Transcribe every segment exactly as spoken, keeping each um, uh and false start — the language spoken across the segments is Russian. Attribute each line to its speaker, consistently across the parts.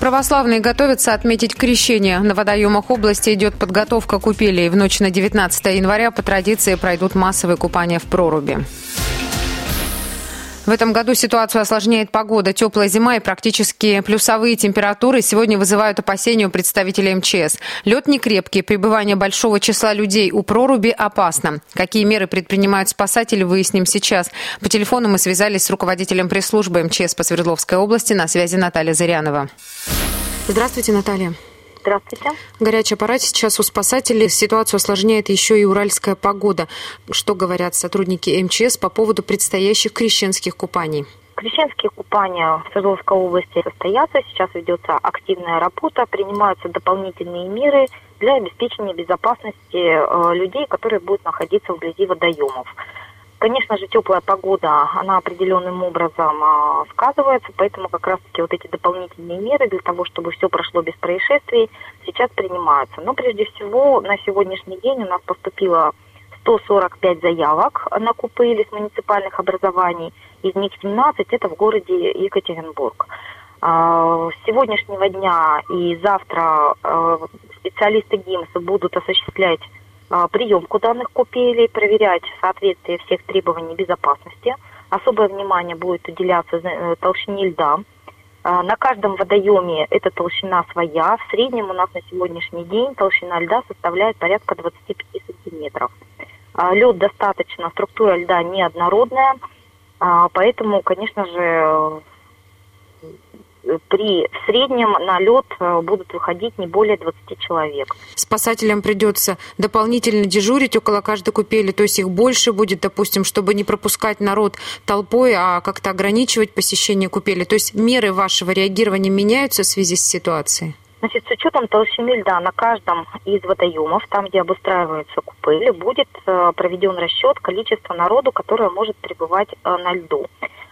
Speaker 1: Православные готовятся отметить крещение. На водоемах области идет подготовка купелей. В ночь на девятнадцатое января по традиции пройдут массовые купания в проруби. В этом году ситуацию осложняет погода. Теплая зима и практически плюсовые температуры сегодня вызывают опасения у представителей эм че эс. Лед не крепкий, пребывание большого числа людей у проруби опасно. Какие меры предпринимают спасатели, выясним сейчас. По телефону мы связались с руководителем пресс-службы эм че эс по Свердловской области. На связи Наталья Зырянова. Здравствуйте, Наталья.
Speaker 2: Здравствуйте.
Speaker 1: Горячий аппарат сейчас у спасателей. Ситуацию осложняет еще и уральская погода. Что говорят сотрудники эм че эс по поводу предстоящих крещенских купаний?
Speaker 2: Крещенские купания в Свердловской области состоятся. Сейчас ведется активная работа, принимаются дополнительные меры для обеспечения безопасности людей, которые будут находиться вблизи водоемов. Конечно же, теплая погода, она определенным образом а, сказывается, поэтому как раз-таки вот эти дополнительные меры для того, чтобы все прошло без происшествий, сейчас принимаются. Но прежде всего на сегодняшний день у нас поступило сто сорок пять заявок на купели с муниципальных образований, из них семнадцать это в городе Екатеринбург. А, с сегодняшнего дня и завтра а, специалисты ГИМСа будут осуществлять приемку данных купелей, проверять соответствие всех требований безопасности. Особое внимание будет уделяться толщине льда. На каждом водоеме эта толщина своя. В среднем у нас на сегодняшний день толщина льда составляет порядка двадцать пять сантиметров. Лед достаточно, структура льда неоднородная, поэтому, конечно же, при в среднем на лед будут выходить не более двадцати человек.
Speaker 1: Спасателям придется дополнительно дежурить около каждой купели, то есть их больше будет, допустим, чтобы не пропускать народ толпой, а как-то ограничивать посещение купели. То есть меры вашего реагирования меняются в связи с ситуацией?
Speaker 2: Значит, с учетом толщины льда на каждом из водоемов, там, где обустраиваются купели, будет проведен расчет количества народу, которое может пребывать на льду.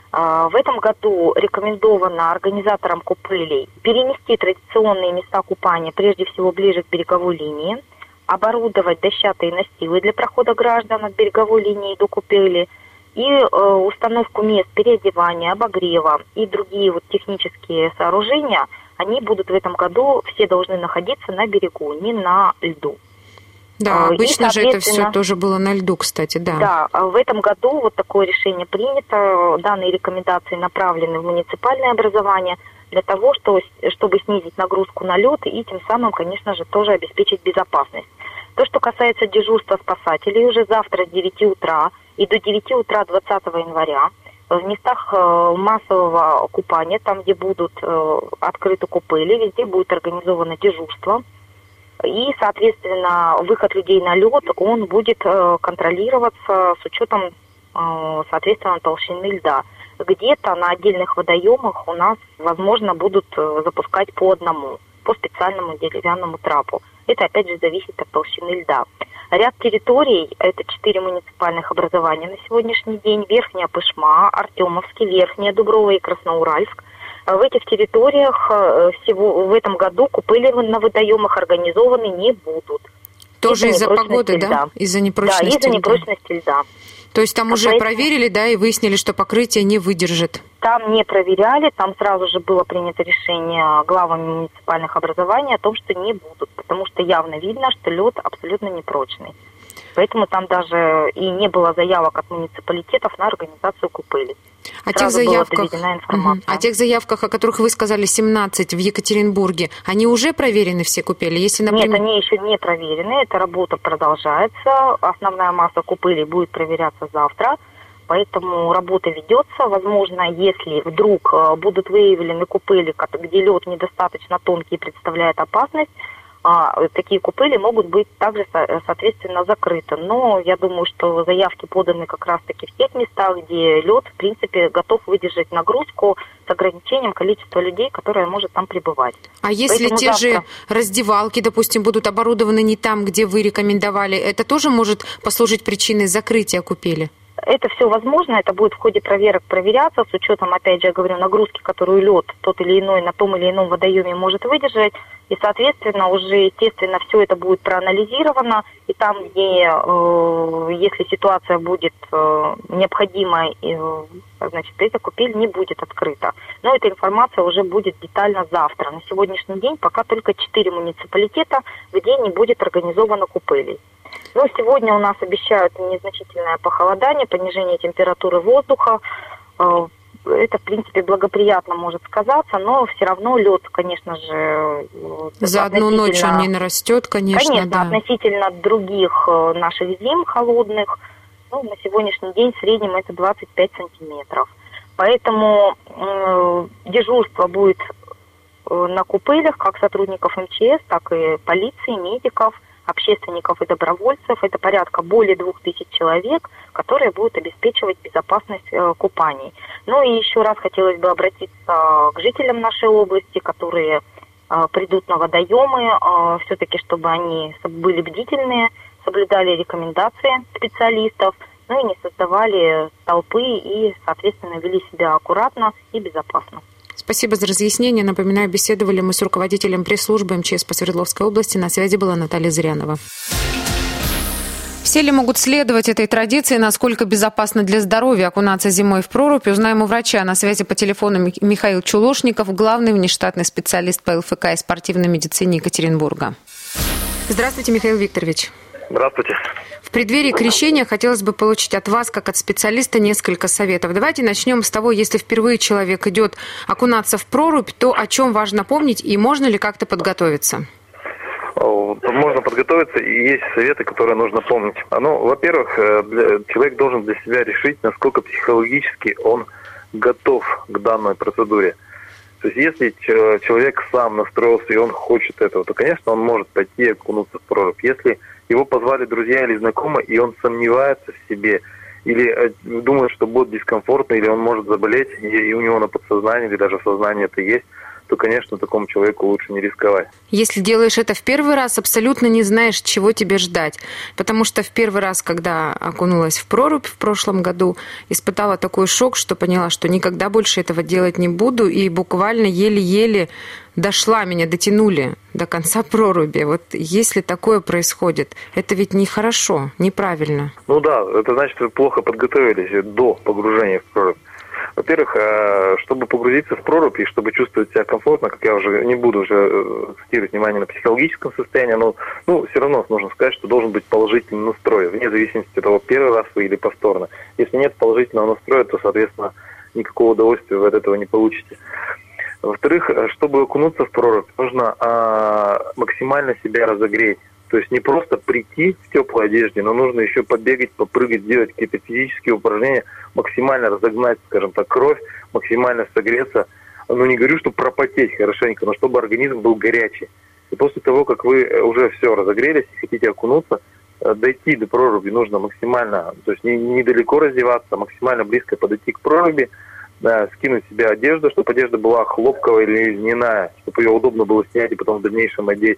Speaker 2: В этом году рекомендовано организаторам купелей перенести традиционные места купания прежде всего ближе к береговой линии, оборудовать дощатые настилы для прохода граждан от береговой линии до купели и э, установку мест переодевания, обогрева и другие вот технические сооружения, они будут в этом году, все должны находиться на берегу, не на льду.
Speaker 1: Да, обычно и, же это все тоже было на льду, кстати, да.
Speaker 2: Да, в этом году вот такое решение принято. Данные рекомендации направлены в муниципальное образование для того, чтобы снизить нагрузку на лед и тем самым, конечно же, тоже обеспечить безопасность. То, что касается дежурства спасателей, уже завтра с девяти утра и до девяти утра двадцатого января в местах массового купания, там, где будут открыты купели, везде будет организовано дежурство. И, соответственно, выход людей на лед, он будет э, контролироваться с учетом, э, соответственно, толщины льда. Где-то на отдельных водоемах у нас, возможно, будут э, запускать по одному, по специальному деревянному трапу. Это, опять же, зависит от толщины льда. Ряд территорий, это четыре муниципальных образования на сегодняшний день, Верхняя Пышма, Артемовский, Верхняя Дуброва и Красноуральск. В этих территориях всего в этом году купели на водоемах организованы не будут.
Speaker 1: Тоже из-за, из-за погоды, льда. Да? Из-за непрочности
Speaker 2: льда? Да, из-за непрочности льда.
Speaker 1: То есть там а уже поэтому... проверили, да, и выяснили, что покрытие не выдержит?
Speaker 2: Там не проверяли, там сразу же было принято решение главами муниципальных образований о том, что не будут, потому что явно видно, что лед абсолютно непрочный. Поэтому там даже и не было заявок от муниципалитетов на организацию купели.
Speaker 1: О тех, заявках, угу. о тех заявках, о которых вы сказали, семнадцать в Екатеринбурге, они уже проверены, все купели? Если, например...
Speaker 2: Нет, они еще не проверены, эта работа продолжается, основная масса купелей будет проверяться завтра, поэтому работа ведется. Возможно, если вдруг будут выявлены купели, где лед недостаточно тонкий и представляет опасность, А, такие купели могут быть также, соответственно, закрыты. Но я думаю, что заявки поданы как раз-таки в тех местах, где лед, в принципе, готов выдержать нагрузку с ограничением количества людей, которое может там пребывать.
Speaker 1: А если Поэтому те завтра... же раздевалки, допустим, будут оборудованы не там, где вы рекомендовали, это тоже может послужить причиной закрытия купели?
Speaker 2: Это все возможно, это будет в ходе проверок проверяться, с учетом, опять же, я говорю, нагрузки, которую лед тот или иной на том или ином водоеме может выдержать. И, соответственно, уже, естественно, все это будет проанализировано, и там, где, э, если ситуация будет э, необходима, э, значит, эта купель не будет открыта. Но эта информация уже будет детально завтра. На сегодняшний день пока только четыре муниципалитета, где не будет организовано купелей. Но сегодня у нас обещают незначительное похолодание, понижение температуры воздуха. Э, Это, в принципе, благоприятно может сказаться, но все равно лед, конечно же...
Speaker 1: За одну ночь он не нарастет, конечно,
Speaker 2: Конечно,
Speaker 1: да.
Speaker 2: относительно других наших зим холодных, ну, на сегодняшний день в среднем это двадцать пять сантиметров. Поэтому э, дежурство будет э, на купелях как сотрудников эм че эс, так и полиции, медиков, общественников и добровольцев. Это порядка более двух тысяч человек, которые будут обеспечивать безопасность э, купаний. Ну и еще раз хотелось бы обратиться к жителям нашей области, которые э, придут на водоемы, э, все-таки чтобы они были бдительные, соблюдали рекомендации специалистов, ну и не создавали толпы и, соответственно, вели себя аккуратно и безопасно.
Speaker 1: Спасибо за разъяснение. Напоминаю, беседовали мы с руководителем пресс-службы эм че эс по Свердловской области. На связи была Наталья Зырянова. Все ли могут следовать этой традиции? Насколько безопасно для здоровья окунаться зимой в прорубь? Узнаем у врача. На связи по телефону Михаил Чулошников, главный внештатный специалист по эл эф ка и спортивной медицине Екатеринбурга. Здравствуйте, Михаил Викторович.
Speaker 3: Здравствуйте.
Speaker 1: В преддверии крещения хотелось бы получить от вас, как от специалиста, несколько советов. Давайте начнем с того, если впервые человек идет окунаться в прорубь, то о чем важно помнить и можно ли как-то подготовиться?
Speaker 3: Можно подготовиться, и есть советы, которые нужно помнить. Ну, во-первых, человек должен для себя решить, насколько психологически он готов к данной процедуре. То есть, если человек сам настроился и он хочет этого, то, конечно, он может пойти и окунуться в прорубь. Если его позвали друзья или знакомые, и он сомневается в себе, или думает, что будет дискомфортно, или он может заболеть, и у него на подсознании, или даже в сознании это есть, то, конечно, такому человеку лучше не рисковать.
Speaker 1: Если делаешь это в первый раз, абсолютно не знаешь, чего тебе ждать. Потому что в первый раз, когда окунулась в прорубь в прошлом году, испытала такой шок, что поняла, что никогда больше этого делать не буду, и буквально еле-еле дошла, меня дотянули до конца проруби. Вот если такое происходит, это ведь нехорошо, неправильно.
Speaker 3: Ну да, это значит, вы плохо подготовились до погружения в прорубь. Во-первых, чтобы погрузиться в прорубь и чтобы чувствовать себя комфортно, как я уже не буду уже акцентировать внимание на психологическом состоянии, но ну, все равно нужно сказать, что должен быть положительный настрой, вне зависимости от того, первый раз вы или повторно. Если нет положительного настроя, то, соответственно, никакого удовольствия вы от этого не получите. Во-вторых, чтобы окунуться в прорубь, нужно а, максимально себя разогреть. То есть не просто прийти в теплой одежде, но нужно еще побегать, попрыгать, сделать какие-то физические упражнения, максимально разогнать, скажем так, кровь, максимально согреться. Ну, не говорю, что пропотеть хорошенько, но чтобы организм был горячий. И после того, как вы уже все разогрелись и хотите окунуться, дойти до проруби нужно максимально, то есть недалеко раздеваться, максимально близко подойти к проруби, да, скинуть себе одежду, чтобы одежда была хлопковая или льняная, чтобы ее удобно было снять и потом в дальнейшем одеть.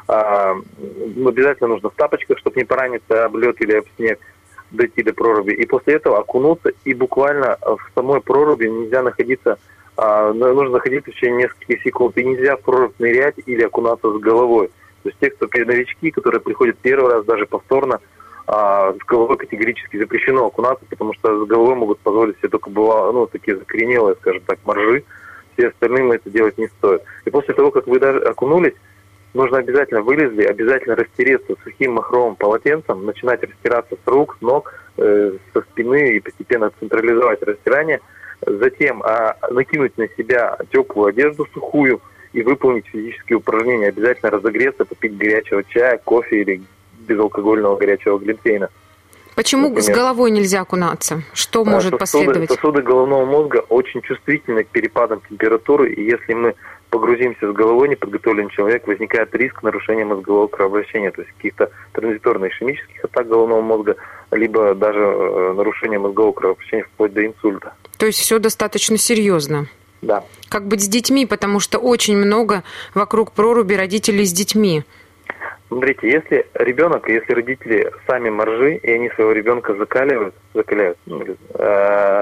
Speaker 3: А, обязательно нужно в тапочках, чтобы не пораниться об лед или об снег, дойти до проруби. И после этого окунуться, и буквально в самой проруби нельзя находиться, а, нужно находиться в течение нескольких секунд. И нельзя в прорубь нырять или окунаться с головой. То есть те, кто новички, которые приходят первый раз, даже повторно, а, с головой категорически запрещено окунаться, потому что с головой могут позволить себе только бывало, ну, такие закоренелые, скажем так, моржи. Все остальным это делать не стоит. И после того, как вы даже окунулись, нужно обязательно вылезли, обязательно растереться сухим махровым полотенцем, начинать растираться с рук, с ног, э, со спины и постепенно централизовать растирание. Затем а, накинуть на себя теплую одежду сухую и выполнить физические упражнения. Обязательно разогреться, попить горячего чая, кофе или безалкогольного горячего глинтвейна.
Speaker 1: Почему
Speaker 3: Например,
Speaker 1: с головой нельзя окунаться? Что может
Speaker 3: сосуды,
Speaker 1: последовать?
Speaker 3: Сосуды головного мозга очень чувствительны к перепадам температуры, и если мы погрузимся с головой, неподготовленный человек, возникает риск нарушения мозгового кровообращения, то есть каких-то транзиторных ишемических атак головного мозга, либо даже э, нарушения мозгового кровообращения вплоть до инсульта.
Speaker 1: То есть все достаточно серьезно.
Speaker 3: Да.
Speaker 1: Как быть с детьми, потому что очень много вокруг проруби родителей с детьми.
Speaker 3: Смотрите, если ребенок, если родители сами моржи, и они своего ребенка закаливают, закаляют, ну, э,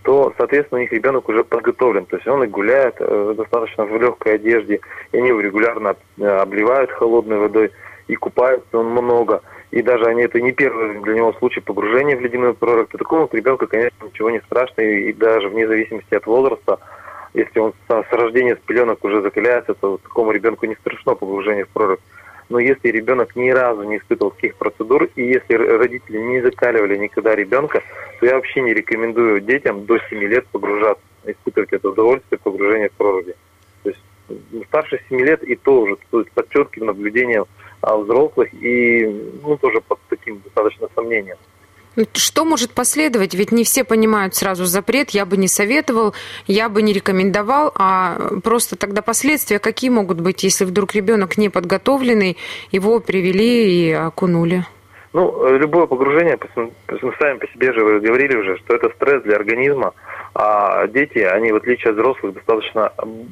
Speaker 3: то, соответственно, у них ребенок уже подготовлен. То есть он и гуляет э, достаточно в легкой одежде, и они его регулярно обливают холодной водой, и купаются он много. И даже они, это не первый для него случай погружения в ледяной прорубь. Для такого ребенка, конечно, ничего не страшно, и, и даже вне зависимости от возраста, если он с, с рождения с пеленок уже закаляется, то такому ребенку не страшно погружение в прорубь. Но если ребенок ни разу не испытывал таких процедур, и если родители не закаливали никогда ребенка, то я вообще не рекомендую детям до семи лет погружаться, испытывать это удовольствие погружения в проруби. То есть старше семи лет и то уже то есть под четким наблюдением взрослых и ну, тоже под таким достаточно сомнением.
Speaker 1: Что может последовать? Ведь не все понимают сразу запрет. Я бы не советовал, я бы не рекомендовал. А просто тогда последствия какие могут быть, если вдруг ребенок неподготовленный, его привели и окунули?
Speaker 3: Ну, любое погружение, мы сами по себе же говорили уже, что это стресс для организма. А дети, они в отличие от взрослых достаточно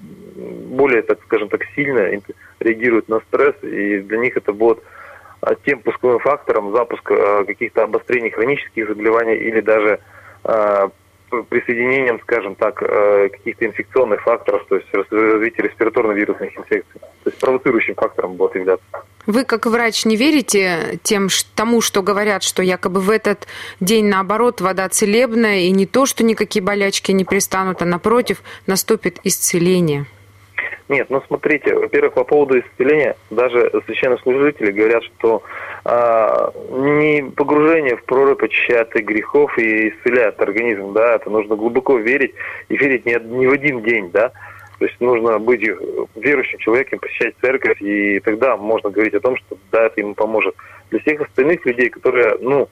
Speaker 3: более, так скажем так, сильно реагируют на стресс. И для них это будет тем пусковым фактором запуска каких-то обострений хронических заболеваний или даже э, присоединением, скажем так, э, каких-то инфекционных факторов, то есть развитие респираторно-вирусных инфекций. То есть провоцирующим фактором будет являться.
Speaker 1: Вы, как врач, не верите тем, тому, что говорят, что якобы в этот день, наоборот, вода целебная, и не то, что никакие болячки не пристанут, а напротив, наступит исцеление?
Speaker 3: Нет, ну смотрите, во-первых, по поводу исцеления, даже священнослужители говорят, что э, не погружение в прорубь очищает от грехов и исцеляет организм, да, это нужно глубоко верить и верить не, не в один день, да, то есть нужно быть верующим человеком, посещать церковь, и тогда можно говорить о том, что да, это ему поможет. Для всех остальных людей, которые, ну,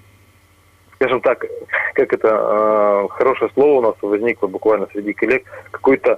Speaker 3: скажем так, как это э, хорошее слово у нас возникло буквально среди коллег, какой-то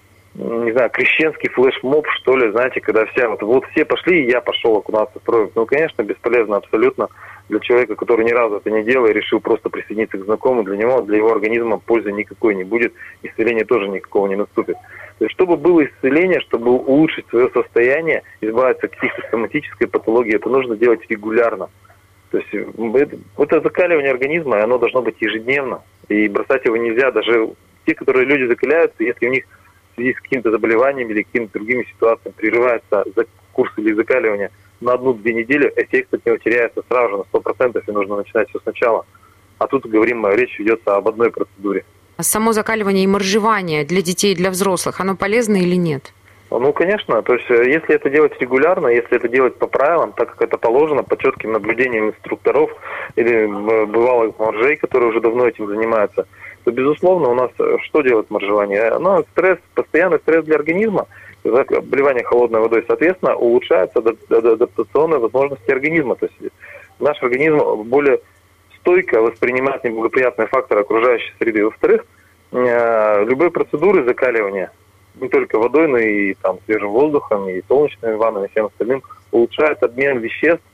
Speaker 3: не знаю, крещенский флешмоб, что ли, знаете, когда все, вот, вот все пошли, и я пошел окунаться в прорубь. Ну, конечно, бесполезно абсолютно для человека, который ни разу это не делал и решил просто присоединиться к знакомым, для него, для его организма пользы никакой не будет, исцеления тоже никакого не наступит. То есть, чтобы было исцеление, чтобы улучшить свое состояние, избавиться от каких-то соматической патологии, это нужно делать регулярно. То есть, это, это закаливание организма, и оно должно быть ежедневно, и бросать его нельзя. Даже те, которые люди закаляются, если у них в связи с какими-то заболеваниями или какими-то другими ситуациями прерывается курс или закаливание на одну-две недели, эффект от него теряется сразу же на сто процентов, и нужно начинать все сначала. А тут говорим, речь ведется об одной процедуре.
Speaker 1: Само закаливание и моржевание для детей и для взрослых, оно полезно или нет?
Speaker 3: Ну, конечно. То есть, если это делать регулярно, если это делать по правилам, так как это положено, по четким наблюдениям инструкторов или бывалых моржей, которые уже давно этим занимаются, то, безусловно, у нас что делает моржевание? Оно стресс, постоянный стресс для организма, обливание холодной водой, соответственно, улучшаются адаптационные возможности организма. То есть наш организм более стойко воспринимает неблагоприятные факторы окружающей среды. Во-вторых, любые процедуры закаливания, не только водой, но и там, свежим воздухом, и солнечными ваннами, и всем остальным, улучшают обмен веществ,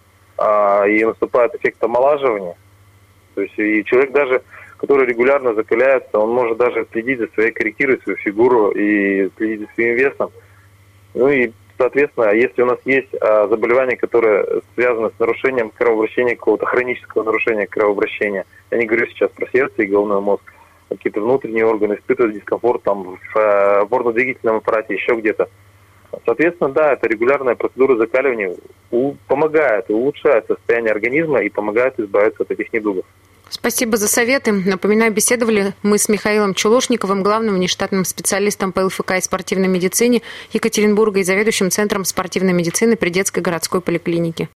Speaker 3: и наступает эффект омолаживания. То есть и человек даже, который регулярно закаляется, он может даже следить за своей, корректировать свою фигуру и следить за своим весом. Ну и, соответственно, если у нас есть а, заболевания, которые связаны с нарушением кровообращения, какого-то хронического нарушения кровообращения, я не говорю сейчас про сердце и головной мозг, какие-то внутренние органы испытывают дискомфорт там в э, опорно-двигательном аппарате, еще где-то. Соответственно, да, это регулярная процедура закаливания у, помогает, улучшает состояние организма и помогает избавиться от этих недугов.
Speaker 1: Спасибо за советы. Напоминаю, беседовали мы с Михаилом Чулошниковым, главным внештатным специалистом по ЛФК и спортивной медицине Екатеринбурга и заведующим Центром спортивной медицины при детской городской поликлинике.